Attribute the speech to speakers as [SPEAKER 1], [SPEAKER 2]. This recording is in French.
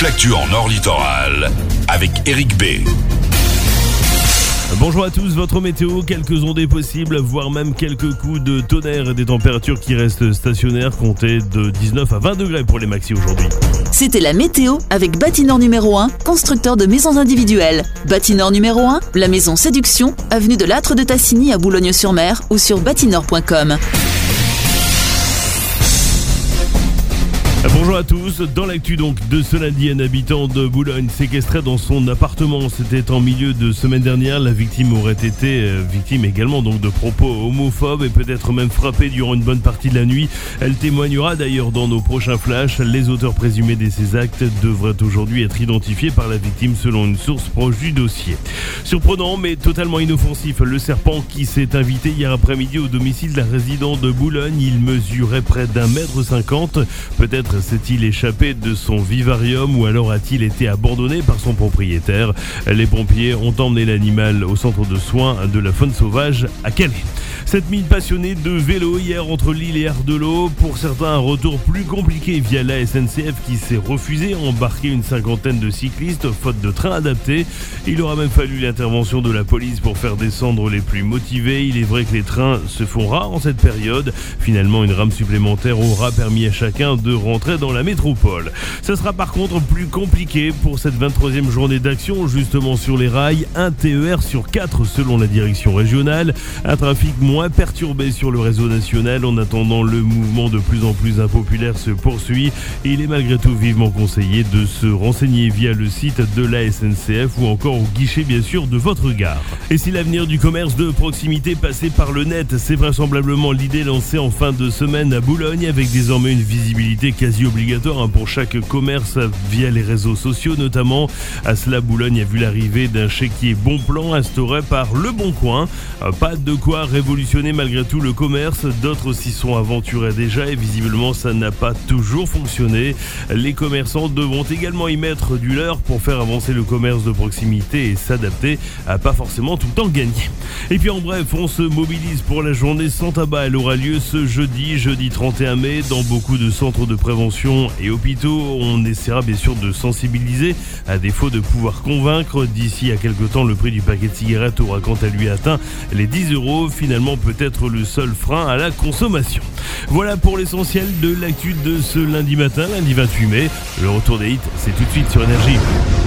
[SPEAKER 1] toute l'actu en Nord Littoral avec Eric B.
[SPEAKER 2] Bonjour à tous, votre météo, quelques ondées possibles, voire même quelques coups de tonnerre et des températures qui restent stationnaires, comptez de 19 à 20 degrés pour les maxi aujourd'hui.
[SPEAKER 3] C'était la météo avec Bâtinor numéro 1, constructeur de maisons individuelles. Bâtinor numéro 1, la maison Séduction, avenue de l'Âtre de Tassigny à Boulogne-sur-Mer ou sur bâtinor.com.
[SPEAKER 2] Bonjour à tous, dans l'actu donc de ce lundi, un habitant de Boulogne séquestré dans son appartement. C'était en milieu de semaine dernière. La victime aurait été victime également donc de propos homophobes et peut-être même frappée durant une bonne partie de la nuit. Elle témoignera d'ailleurs dans nos prochains flashs. Les auteurs présumés de ces actes devraient aujourd'hui être identifiés par la victime selon une source proche du dossier. Surprenant mais totalement inoffensif, le serpent qui s'est invité hier après-midi au domicile d'un résident de Boulogne. Il mesurait près d'1,50 m. Peut-être s'est-il échappé de son vivarium ou alors a-t-il été abandonné par son propriétaire. Les pompiers ont emmené l'animal au centre de soins de la faune sauvage à Calais. 7000 passionnés de vélo hier entre Lille et Ardelot. Pour certains, un retour plus compliqué via la SNCF qui s'est refusé à embarquer une cinquantaine de cyclistes faute de train adapté. Il aura même fallu l'intervention de la police pour faire descendre les plus motivés. Il est vrai que les trains se font rares en cette période. Finalement, une rame supplémentaire aura permis à chacun de rentrer dans la métropole. Ce sera par contre plus compliqué pour cette 23e journée d'action justement sur les rails. Un TER sur 4 selon la direction régionale. Un trafic moins perturbé sur le réseau national. En attendant, le mouvement de plus en plus impopulaire se poursuit. Il est malgré tout vivement conseillé de se renseigner via le site de la SNCF ou encore au guichet bien sûr de votre gare. Et si l'avenir du commerce de proximité passait par le net, c'est vraisemblablement l'idée lancée en fin de semaine à Boulogne avec désormais une visibilité quasi obligatoire pour chaque commerce via les réseaux sociaux notamment. À cela, Boulogne a vu l'arrivée d'un chéquier bon plan instauré par Le Bon Coin. Pas de quoi révolutionner malgré tout le commerce. D'autres s'y sont aventurés déjà et visiblement ça n'a pas toujours fonctionné. Les commerçants devront également y mettre du leur pour faire avancer le commerce de proximité et s'adapter à pas forcément tout le temps gagner. Et puis en bref, on se mobilise pour la journée sans tabac. Elle aura lieu ce jeudi 31 mai dans beaucoup de centres de prévention et hôpitaux. On essaiera bien sûr de sensibiliser à défaut de pouvoir convaincre. D'ici à quelque temps, le prix du paquet de cigarettes aura quant à lui atteint les 10 €. Finalement, peut-être le seul frein à la consommation. Voilà pour l'essentiel de l'actu de ce lundi matin, lundi 28 mai. Le retour des hits, c'est tout de suite sur Énergie.